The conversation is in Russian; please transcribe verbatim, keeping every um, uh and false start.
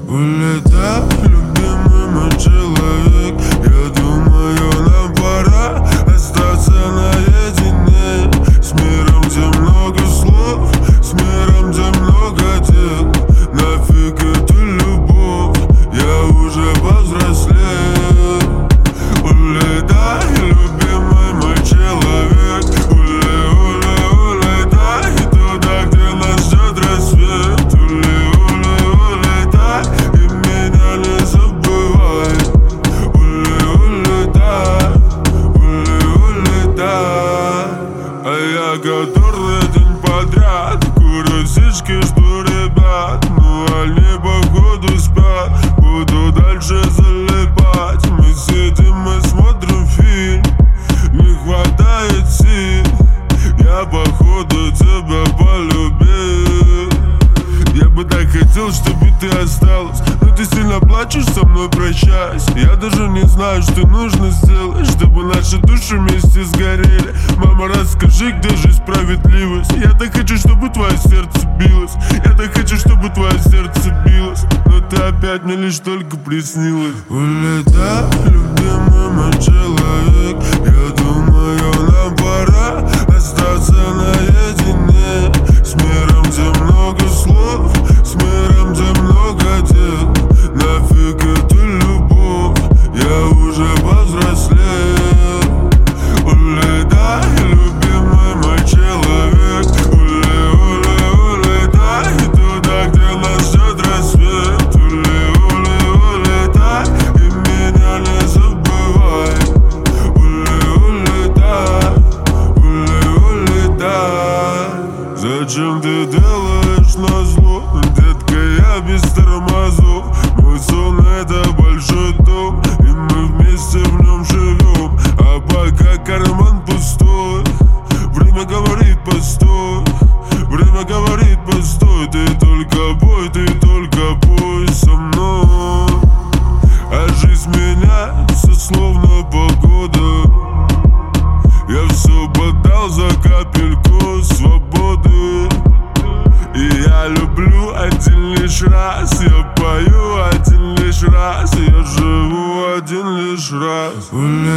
Улетай, любимый мой человек. Я думаю, нам пора остаться наедине. С миром, где много слов, с миром, где много дел. Нафиг эту любовь, я уже повзрослел. Улетай, любимый мой человек. Уле, уле, улетай туда, где нас ждет рассвет. Уле, уле, улетай и меня не забывай. Уле, улетай, уле, улетай. А я который день подряд курю сишки, жду ребят. Ну они походу спят, буду дальше залипать. Мы сидим и смотрим фильм, не хватает сил. Я походу тебя полюбил. Я бы так хотел, чтобы ты осталась, но ты сильно плачешь, со мной прощаясь. Я даже не знаю, что нужно сделать, чтобы наши души вместе сгорели. Мама, расскажи, где же справедливость? Я так хочу, чтобы твое сердце билось. Я так хочу, чтобы твое сердце билось. Но ты опять мне лишь только приснилась. Улетай, любимый мой человек. Я думаю, нам пора остаться наедине. С миром, где много слов, с миром, где много дел. Нафиг эту любовь, я уже повзрослел. Улетай, любимый мой человек. Уле, уле, улетай туда, где нас ждет рассвет. Уле, уле, улетай и меня не забывай. Уле, улетай, уле, улетай. Зачем ты делаешь назло, детка, я без тормозов. Мой сон это большой дом, и мы вместе в нем живем. А пока карман пустой, время говорит постой. Время говорит постой, ты только пой, ты только пой со мной. А жизнь меняется словно погода. Я все подал за капельку свободы. И я люблю один лишь раз, я пою один лишь раз, я живу один лишь раз.